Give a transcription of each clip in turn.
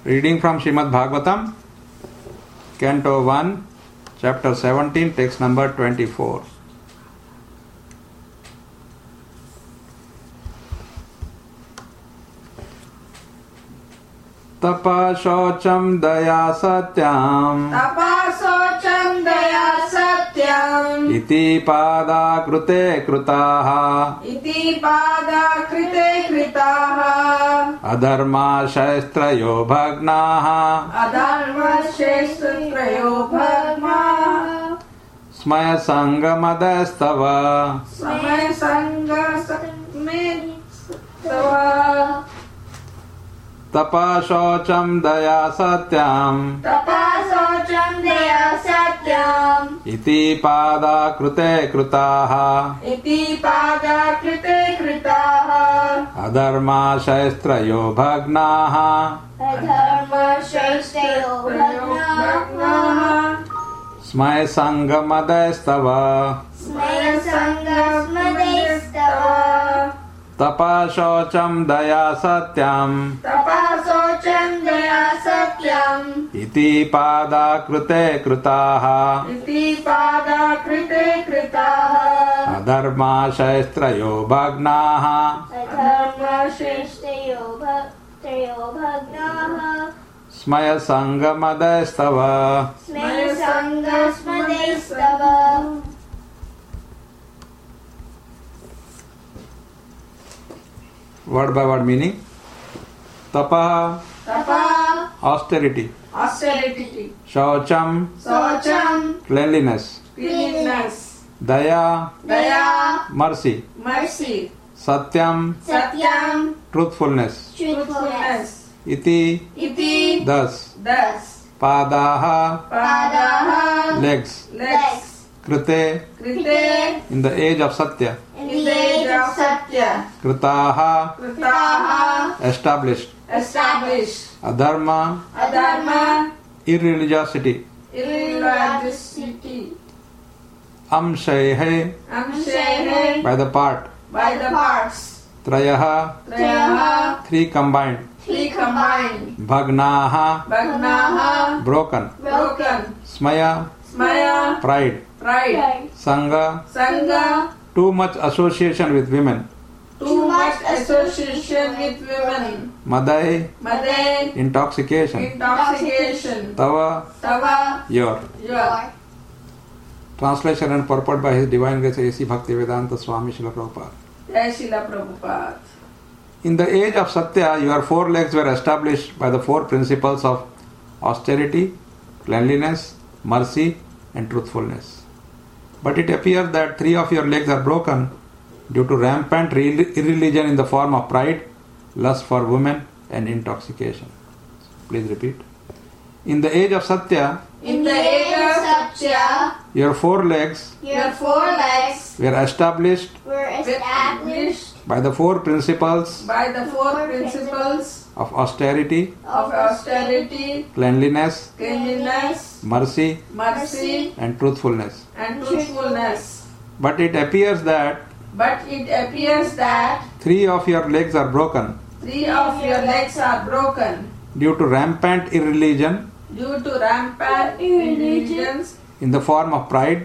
Reading from Srimad Bhagavatam, Canto 1, Chapter 17, text number 24. Tapa shocham daya satyam iti pada krute krutaha adharma shastrayo bhagnaha smaya sangamadastava Tapa shocham daya satyam iti pada krute krutaha adharma shastrayo bhagnaha smaya sangamadastava Tapa shocham daya satyam iti pada krute krutaha adharma shastrayo bhagnaha smaya sangamadastava Word by word meaning. Tapa, austerity. Shaucham, cleanliness. Daya, mercy. Satyam, truthfulness. Iti, thus. Padaha, legs. Krite, in the age of Satya. Kritaha, established. Adharma, irreligiosity. Amshaihe, by the part. Trayaha, three combined. Bhagnaha, broken. Smaya, pride. Sangha, too much association with women. Madai, intoxication. Tava, your. Translation and purport by His Divine Grace A.C. Bhaktivedanta Swami Srila Prabhupada. In the age of Satya, your four legs were established by the four principles of austerity, cleanliness, mercy, and truthfulness. But it appears that three of your legs are broken due to rampant irreligion in the form of pride, lust for women, and intoxication. Please repeat. In the age of Satya, your four legs were established by the four principles of austerity, cleanliness, mercy, and truthfulness. But it appears that three of your legs are broken due to rampant irreligion in the form of pride,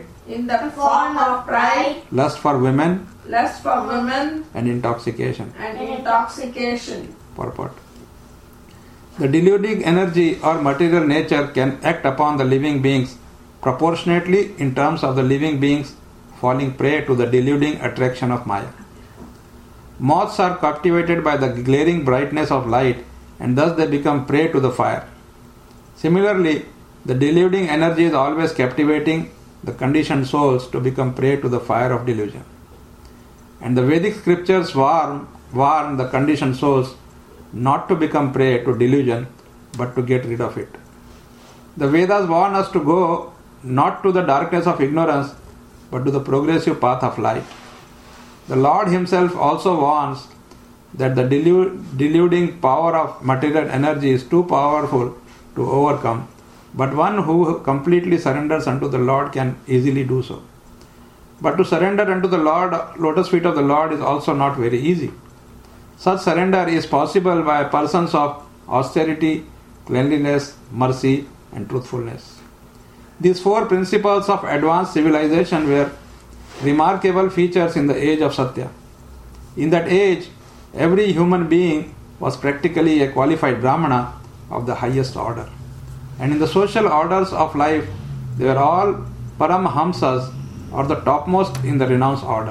lust for women, and intoxication. Purport. The deluding energy or material nature can act upon the living beings proportionately in terms of the living beings falling prey to the deluding attraction of Maya. Moths are captivated by the glaring brightness of light and thus they become prey to the fire. Similarly, the deluding energy is always captivating the conditioned souls to become prey to the fire of delusion. And the Vedic scriptures warn the conditioned souls not to become prey to delusion but to get rid of it. The Vedas warn us to go not to the darkness of ignorance but to the progressive path of light. The Lord Himself also warns that the deluding power of material energy is too powerful to overcome, but one who completely surrenders unto the Lord can easily do so. But to surrender unto the lotus feet of the Lord is also not very easy. Such surrender is possible by persons of austerity, cleanliness, mercy, and truthfulness. These four principles of advanced civilization were remarkable features in the age of Satya. In that age, every human being was practically a qualified Brahmana of the highest order. And in the social orders of life, they were all Paramhamsas, or the topmost in the renounced order.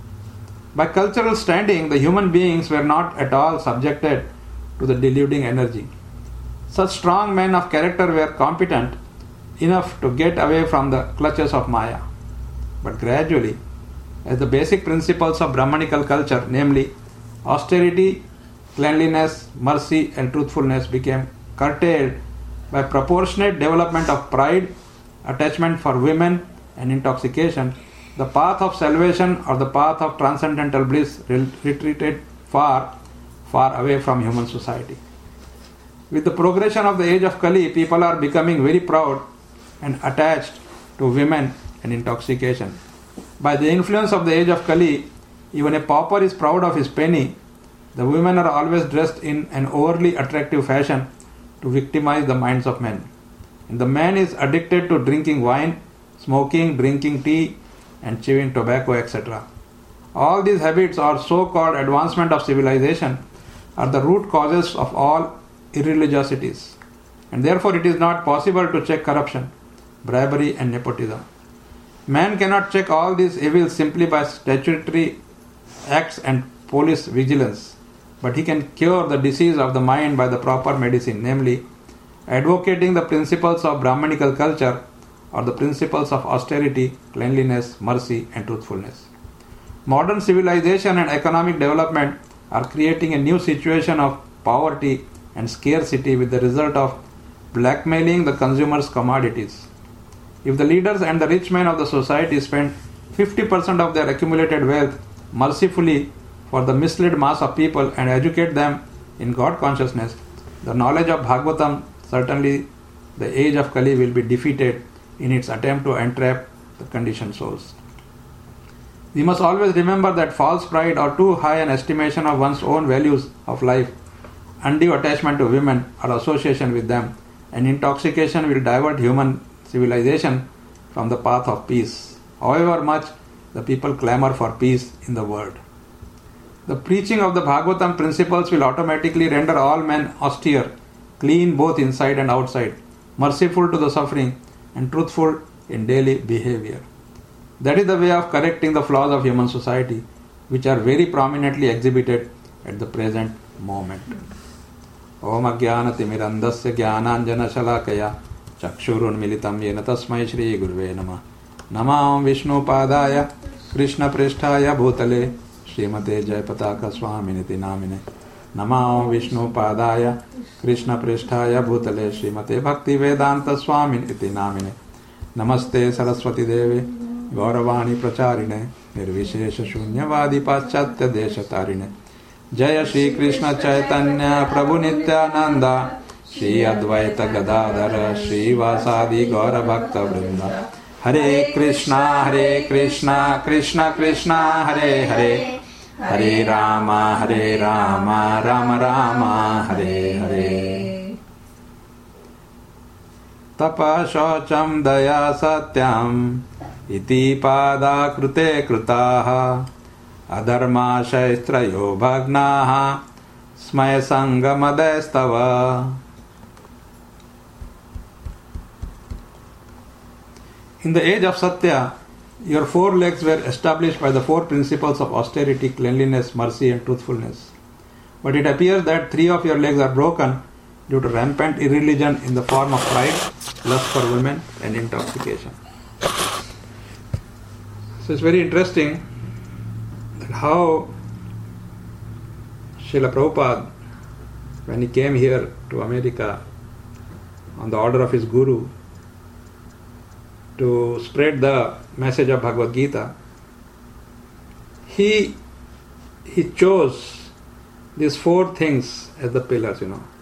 By cultural standing, the human beings were not at all subjected to the deluding energy. Such strong men of character were competent enough to get away from the clutches of Maya. But gradually, as the basic principles of Brahmanical culture, namely austerity, cleanliness, mercy, and truthfulness, became curtailed by proportionate development of pride, attachment for women, and intoxication, the path of salvation or the path of transcendental bliss retreated far, far away from human society. With the progression of the age of Kali, people are becoming very proud and attached to women and intoxication. By the influence of the age of Kali, even a pauper is proud of his penny. The women are always dressed in an overly attractive fashion to victimize the minds of men. And the man is addicted to drinking wine, smoking, drinking tea, and chewing tobacco, etc. All these habits, or so-called advancement of civilization, are the root causes of all irreligiosities. And therefore it is not possible to check corruption, bribery, and nepotism. Man cannot check all these evils simply by statutory acts and police vigilance, but he can cure the disease of the mind by the proper medicine, namely advocating the principles of Brahmanical culture or the principles of austerity, cleanliness, mercy, and truthfulness. Modern civilization and economic development are creating a new situation of poverty and scarcity with the result of blackmailing the consumers' commodities. If the leaders and the rich men of the society spend 50% of their accumulated wealth mercifully for the misled mass of people and educate them in God consciousness, the knowledge of Bhagavatam, certainly the age of Kali, will be defeated in its attempt to entrap the conditioned souls. We must always remember that false pride or too high an estimation of one's own values of life, undue attachment to women or association with them, and intoxication will divert human civilization from the path of peace, however much the people clamor for peace in the world. The preaching of the Bhagavatam principles will automatically render all men austere, clean both inside and outside, merciful to the suffering, and truthful in daily behavior. That is the way of correcting the flaws of human society, which are very prominently exhibited at the present moment. Om Ajnanatimirandasya Jnananjana Shalakaya Chakshurunmilitam Yena Tasmai Shri Guruve Namah. Namah Vishnu Padaya Krishna Pristhaya Bhutale Srimate Jayapataka Swaminiti Namine. Namah Vishnu Padaya Krishna Pristhaya Bhutale Srimate Bhakti Vedanta Swaminiti Namine. Namaste Saraswati Devi Gauravani Pracharine Nirvishesha Shunyavadi Paschatya Deshatarine. Jaya Shri Krishna Chaitanya Prabhu Nityananda Shri Advaita Gadadhara Shri Vasadi Gaura Bhakta Vrinda. Hare Krishna Krishna Krishna Hare Hare Hare Rama Rama Rama Hare Hare. Tapa Shaucham Daya Satyam Iti Pada Krute Krutaha Adharma Shaistrayo Bhagnaha Smaya Sangamadestava. In the age of Satya, your four legs were established by the four principles of austerity, cleanliness, mercy, and truthfulness. But it appears that three of your legs are broken due to rampant irreligion in the form of pride, lust for women, and intoxication. So it's very interesting that how Srila Prabhupada, when he came here to America on the order of his guru to spread the message of Bhagavad Gita, he chose these four things as the pillars,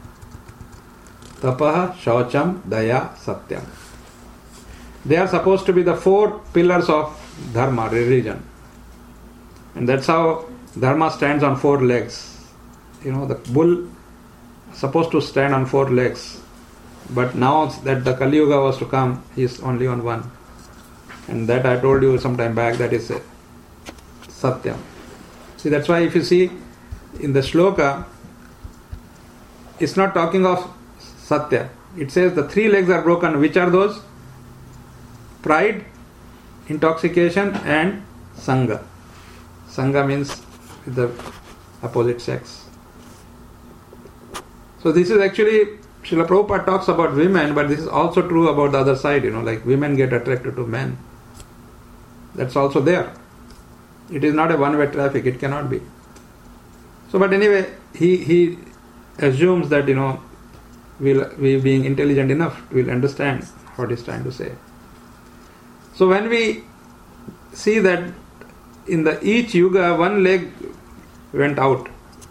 Tapaha, Shaucham, Daya, Satyam. They are supposed to be the four pillars of Dharma, religion. And that's how Dharma stands on four legs. The bull is supposed to stand on four legs. But now that the Kali Yuga was to come, he is only on one. And that I told you some time back, that is Satyam. See, that's why if you see in the shloka, it's not talking of Satya. It says the three legs are broken. Which are those? Pride, intoxication and Sangha. Sangha means the opposite sex. So this is actually, Srila Prabhupada talks about women, but this is also true about the other side, like women get attracted to men. That's also there. It is not a one-way traffic, it cannot be. So, but anyway, he assumes that, we being intelligent enough, will understand what he's trying to say. So when we see that in each yuga, one leg went out.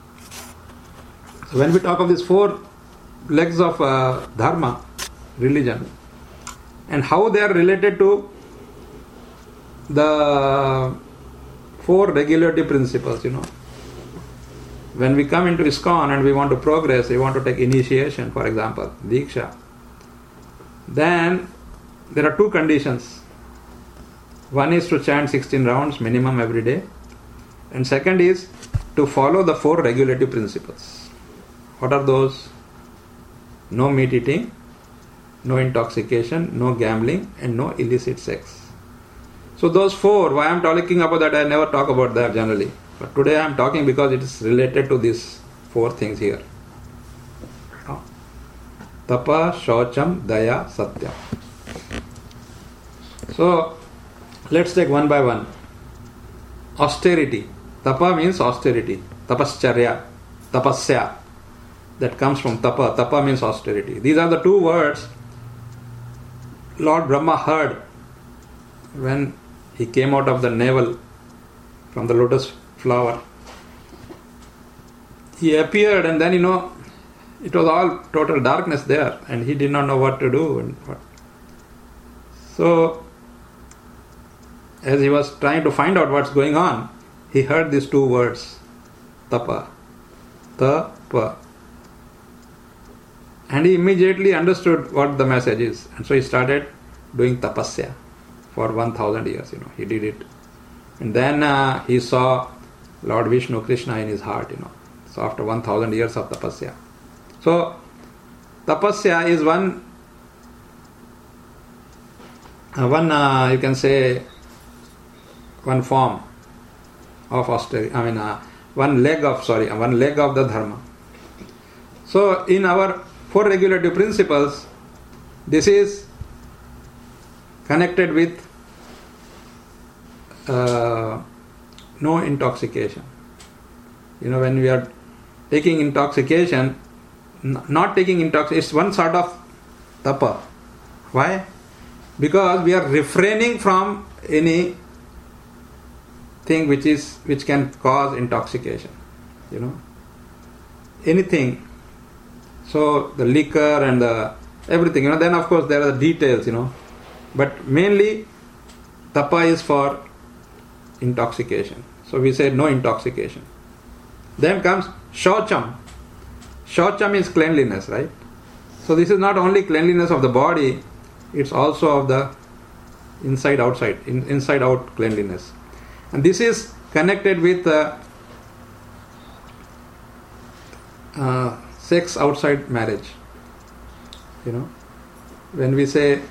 So when we talk of these four legs of dharma, religion, and how they are related to the four regulative principles, When we come into ISKCON and we want to progress, we want to take initiation, for example, Diksha, then there are two conditions. One is to chant 16 rounds minimum every day, and second is to follow the four regulative principles. What are those? No meat eating, no intoxication, no gambling, and no illicit sex. So those four, why I am talking about that, I never talk about that generally. But today I am talking because it is related to these four things here. Tapa, Shaucham, Daya, Satya. So let's take one by one. Austerity. Tapa means austerity. Tapascharya, tapasya. That comes from tapa. Tapa means austerity. These are the two words Lord Brahma heard when he came out of the navel from the lotus flower. He appeared, and then it was all total darkness there, and he did not know what to do. So as he was trying to find out what's going on, he heard these two words, tapa, tapa, and he immediately understood what the message is, and so he started doing tapasya for 1000 years. He did it, and then he saw Lord Vishnu, Krishna in his heart. So after 1000 years of tapasya, so tapasya is one you can say one form of austerity. One leg of the dharma. So in our four regulative principles, this is connected with no intoxication. When we are taking intoxication, not taking intoxication, it's one sort of tapa. Why? Because we are refraining from any thing which can cause intoxication. Anything. So the liquor and the everything. Then of course there are the details. But mainly tapa is for intoxication. So we say no intoxication. Then comes shaucham. Shaucham is cleanliness, right? So this is not only cleanliness of the body, it's also of the inside out cleanliness. And this is connected with sex outside marriage. When we say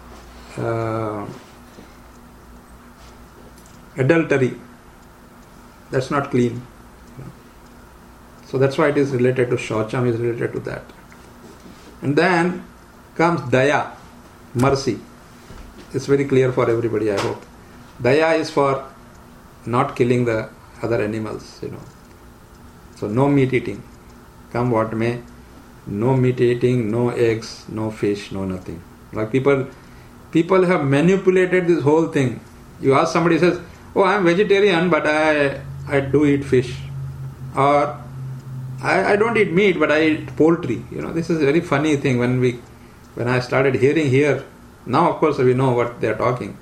adultery, that's not clean. So that's why it is related to shaucham, is related to that. And then comes daya, mercy. It's very clear for everybody, I hope. Daya is for not killing the other animals. So no meat eating, come what may. No meat eating, no eggs, no fish, no nothing. Like people have manipulated this whole thing. You ask somebody, says, "Oh, I am vegetarian, but I do eat fish," or I don't eat meat, but I eat poultry. This is a very funny thing. When I started hearing here, now of course we know what they are talking.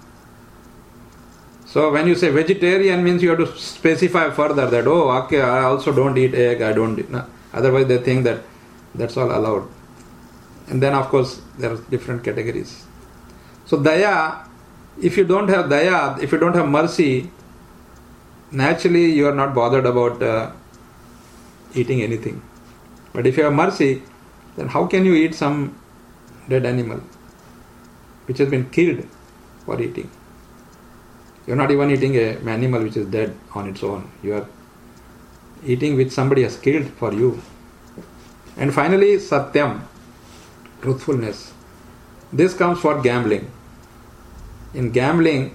So when you say vegetarian, means you have to specify further that, okay, I also don't eat egg, I don't eat. No. Otherwise they think that that's all allowed. And then of course there are different categories. So daya, if you don't have daya, if you don't have mercy, naturally you are not bothered about eating anything. But if you have mercy, then how can you eat some dead animal which has been killed for eating? You are not even eating an animal which is dead on its own. You are eating which somebody has killed for you. And finally, satyam, truthfulness. This comes for gambling. In gambling,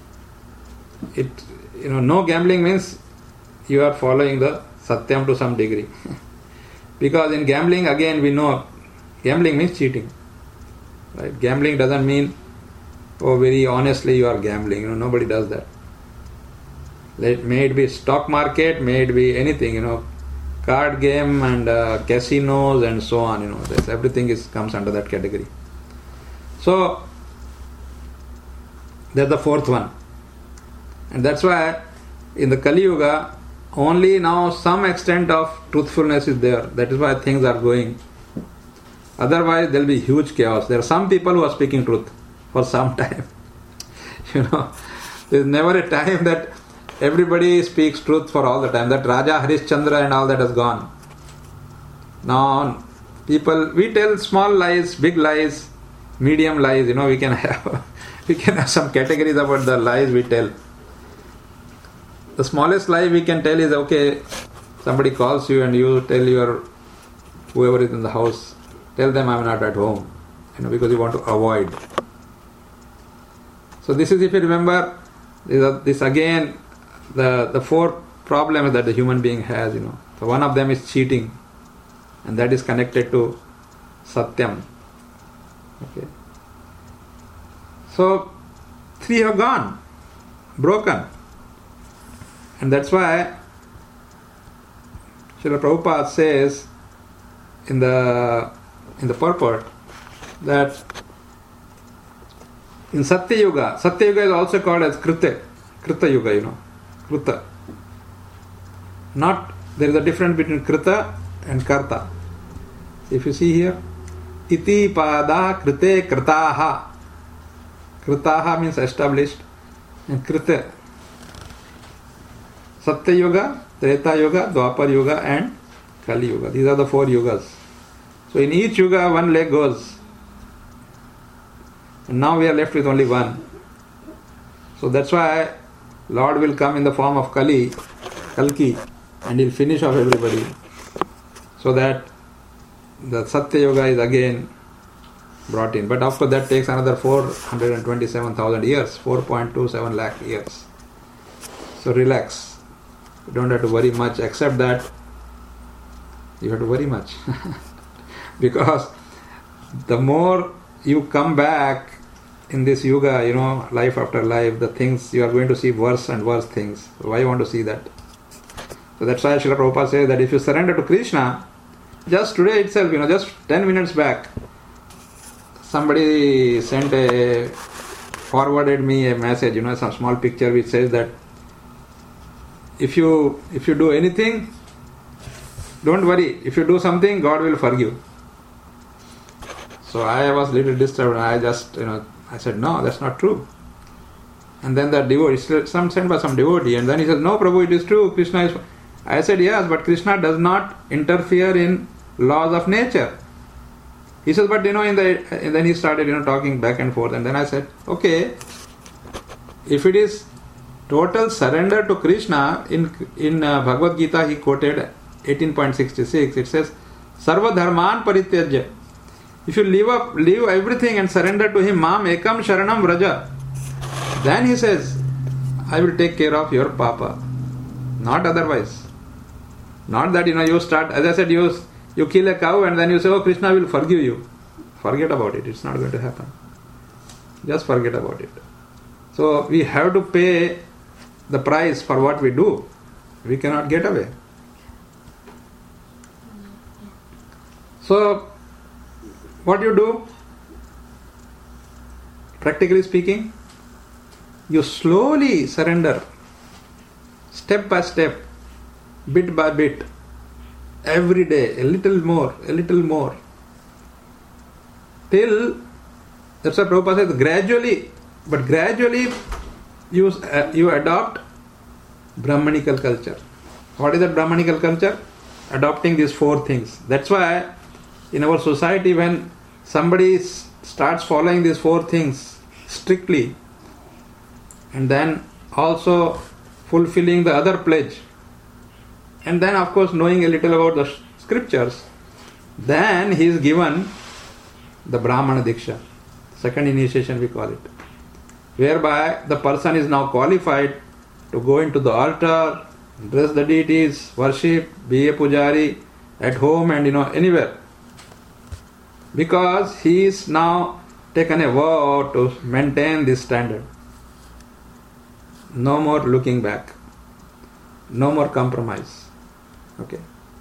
no gambling means you are following the satyam to some degree. Because in gambling, again we know, gambling means cheating. Right? Gambling doesn't mean, very honestly you are gambling. Nobody does that. May it be stock market, may it be anything, card game and casinos and so on. Everything comes under that category. So that's the fourth one. And that's why in the Kali Yuga, only now some extent of truthfulness is there. That is why things are going. Otherwise there will be huge chaos. There are some people who are speaking truth for some time. There is never a time that everybody speaks truth for all the time. That Raja Harishchandra and all that has gone. Now we tell small lies, big lies, medium lies. We can have some categories about the lies we tell. The smallest lie we can tell is, okay, somebody calls you and you tell whoever is in the house, tell them I'm not at home, because you want to avoid. So this is, if you remember, this again, the four problems that the human being has, So one of them is cheating, and that is connected to satyam. Okay. So three have gone, broken. And that's why Srila Prabhupada says in the purport that in Satya Yuga is also called as Krita Yuga, Krita. There is a difference between Krita and Karta. If you see here, Iti Pada Krite Kritaha. Kritaha means established, and Krita. Satya Yuga, Treta Yuga, Dwapar Yuga and Kali Yuga. These are the four yugas. So in each yuga one leg goes. And now we are left with only one. So that's why Lord will come in the form of Kalki, and he'll finish off everybody. So that the Satya Yuga is again brought in. But after that takes another 427,000 years, 4.27 lakh years. So relax. You don't have to worry much, except that you have to worry much. Because the more you come back in this yuga, life after life, the things you are going to see worse and worse things. Why you want to see that? So that's why Srila Prabhupada says that if you surrender to Krishna, just today itself, just 10 minutes back, somebody forwarded me a message, some small picture which says that if you do anything, don't worry. If you do something, God will forgive. So I was a little disturbed. I just, I said, no, that's not true. And then that devotee, sent by some devotee, and then he said, no, Prabhu, it is true. Krishna is. I said, yes, but Krishna does not interfere in laws of nature. He says, but and then he started, talking back and forth. And then I said, okay, if it is total surrender to Krishna, in Bhagavad Gita he quoted 18.66, it says, Sarva dharman parityajya. If you leave everything and surrender to him, Mam ekam sharanam vraja, then he says, I will take care of your papa. Not otherwise. Not that, you start, as I said, you kill a cow and then you say, oh, Krishna will forgive you. Forget about it. It's not going to happen. Just forget about it. So we have to pay the price for what we do. We cannot get away. So, what you do? Practically speaking, you slowly surrender, step by step, bit by bit, every day, a little more, a little more. Till, that's why Prabhupada says gradually, but gradually you adopt Brahmanical culture. What is that Brahmanical culture? Adopting these four things. That's why in our society, when somebody starts following these four things strictly, and then also fulfilling the other pledge, and then of course knowing a little about the scriptures, then he is given the Brahmana Diksha, second initiation we call it, whereby the person is now qualified to go into the altar, dress the deities, worship, be a pujari at home and anywhere, because he is now taken a vow to maintain this standard. No more looking back, no more compromise. Okay.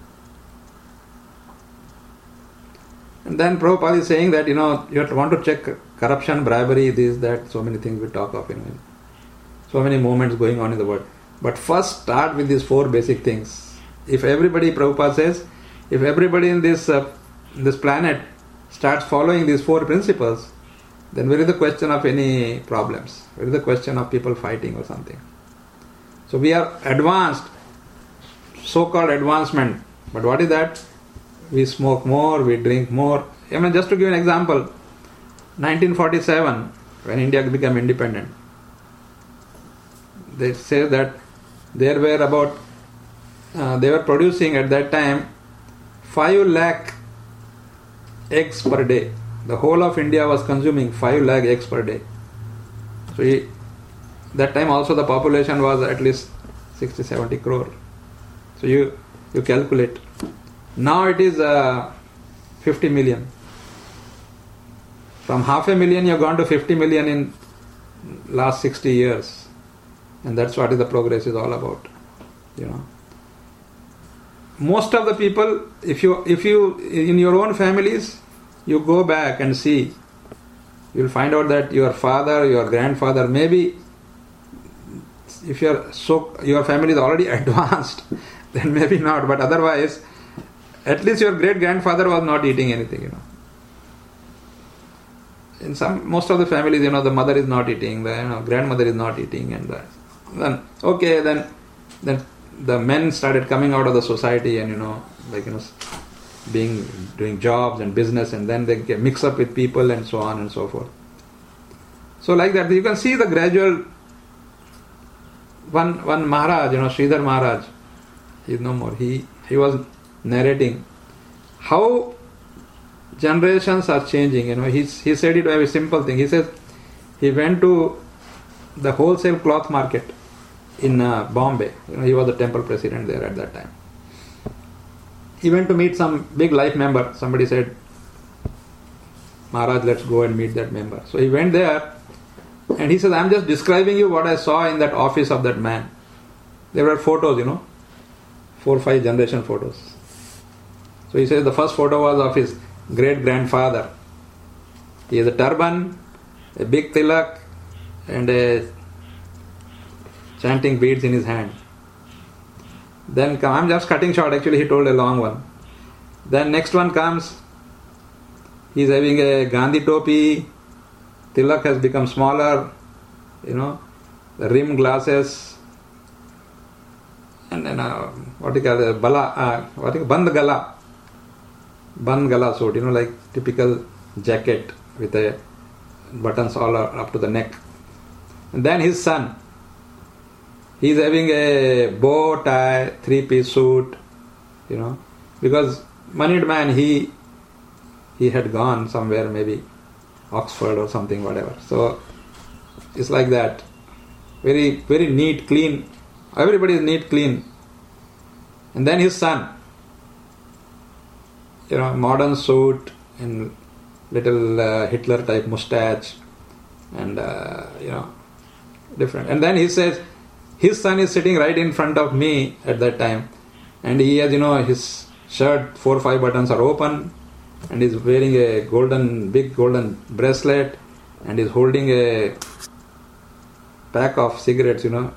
And then Prabhupada is saying that you want to check corruption, bribery, this, that, so many things we talk of, so many movements going on in the world. But first start with these four basic things. If everybody, Prabhupada says, if everybody in this planet starts following these four principles, then where is the question of any problems? Where is the question of people fighting or something? So we are advanced, so-called advancement. But what is that? We smoke more, we drink more. Just to give an example, 1947, when India became independent, they say that there were about, they were producing at that time 5 lakh eggs per day. The whole of India was consuming 5 lakh eggs per day. So that time also the population was at least 60-70 crore. So you calculate. Now it is 50 million. From 500,000 you have gone to 50 million in last 60 years. And that's what the progress is all about. Most of the people, if you in your own families, you go back and see, you will find out that your father, your grandfather, maybe if your family is already advanced, then maybe not, but otherwise, at least your great grandfather was not eating anything. In most of the families, the mother is not eating, the grandmother is not eating, and then the men started coming out of the society and doing jobs and business, and then they get mix up with people and so on and so forth. So like that, you can see the gradual. One Maharaj, Sridhar Maharaj, he is no more. He was narrating how generations are changing. He said it a very simple thing. He says he went to the wholesale cloth market in Bombay. He was the temple president there at that time. He went to meet some big life member. Somebody said, Maharaj, let's go and meet that member. So he went there and he says, I'm just describing you what I saw in that office of that man. There were photos, 4 or 5 generation photos. So he says the first photo was of his great grandfather. He has a turban, a big tilak, and a chanting beads in his hand. Then I'm just cutting short, actually he told a long one. Then next one comes, he's having a Gandhi topi, tilak has become smaller, the rim glasses, and then Band gala suit, like typical jacket with a buttons all up to the neck. And then his son, he's having a bow tie, 3-piece suit, because moneyed man, he had gone somewhere, maybe Oxford or something, whatever. So it's like that. Very, very neat, clean. Everybody is neat, clean. And then his son, modern suit and little Hitler type mustache and, different. And then he says, his son is sitting right in front of me at that time, and he has, his shirt, 4 or 5 buttons are open, and he's wearing a big golden bracelet, and he's holding a pack of cigarettes, So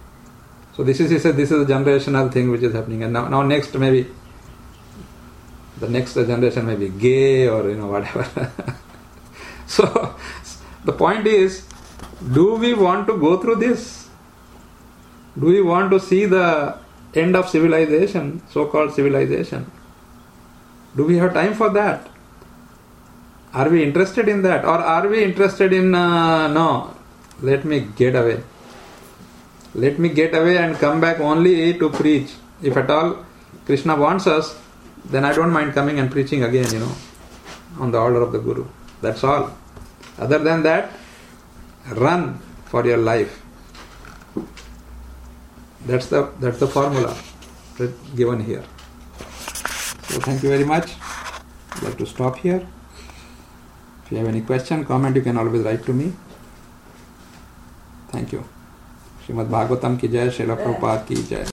this is, he said, this is a generational thing which is happening. And now next maybe the next generation may be gay or whatever. So the point is, do we want to go through this? Do we want to see the end of civilization, so-called civilization? Do we have time for that? Are we interested in that? Or are we interested in, no, let me get away. Let me get away and come back only to preach. If at all Krishna wants us, then I don't mind coming and preaching again, on the order of the Guru. That's all. Other than that, run for your life. That's the formula given here. So thank you very much. I'd like to stop here. If you have any question, comment, you can always write to me. Thank you. Srimad Bhagavatam ki jai, Srila Prabhupada ki jai.